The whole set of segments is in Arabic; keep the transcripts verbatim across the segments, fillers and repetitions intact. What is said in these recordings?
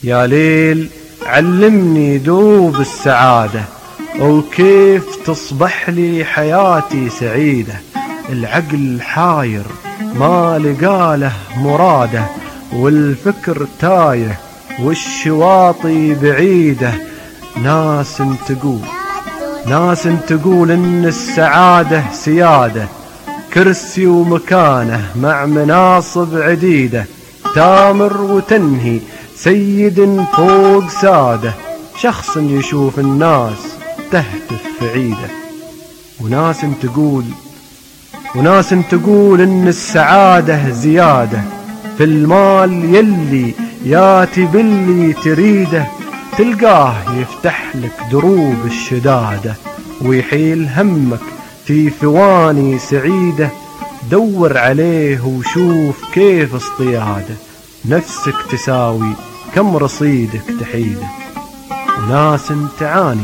يا ليل علمني دوب السعادة، وكيف تصبح لي حياتي سعيدة. العقل حاير ما لقاله مراده، والفكر تايه والشواطي بعيدة. ناس تقول ناس تقول إن السعادة سيادة، كرسي ومكانه مع مناصب عديدة. تامر وتنهي سيد فوق سادة، شخص يشوف الناس تهتف في عيده. وناس تقول وناس تقول إن السعادة زيادة في المال يلي ياتي باللي تريده. تلقاه يفتح لك دروب الشدادة، ويحيل همك في ثواني سعيدة. دور عليه وشوف كيف اصطياده، نفسك تساوي كم رصيدك تحيده. وناس تعاني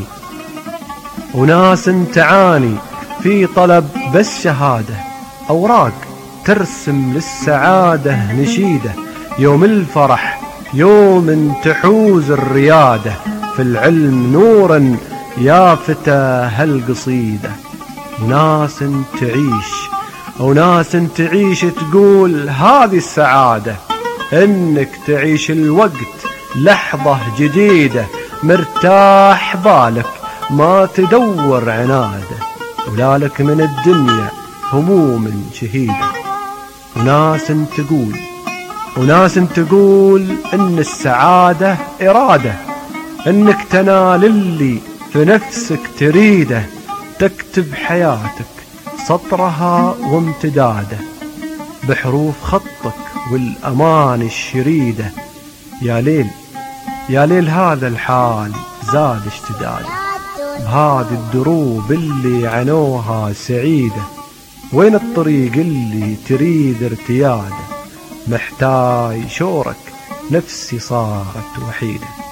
وناس تعاني في طلب بس شهادة، أوراق ترسم للسعادة نشيدة. يوم الفرح يوم تحوز الريادة، في العلم نورا يا فتى هالقصيدة. وناس تعيش وناس تعيش تقول هذه السعادة، إنك تعيش الوقت لحظة جديدة. مرتاح بالك ما تدور عناده، ولالك من الدنيا هموم شهيدة. وناس تقول وناس تقول إن السعادة إرادة، إنك تنال اللي في نفسك تريده. تكتب حياتك سطرها وامتداده، بحروف خطك والأمان الشريدة. يا ليل يا ليل هذا الحال زاد اشتداده، بهذه الدروب اللي عنوها سعيدة. وين الطريق اللي تريد ارتياده؟ محتاج شورك نفسي صارت وحيدة.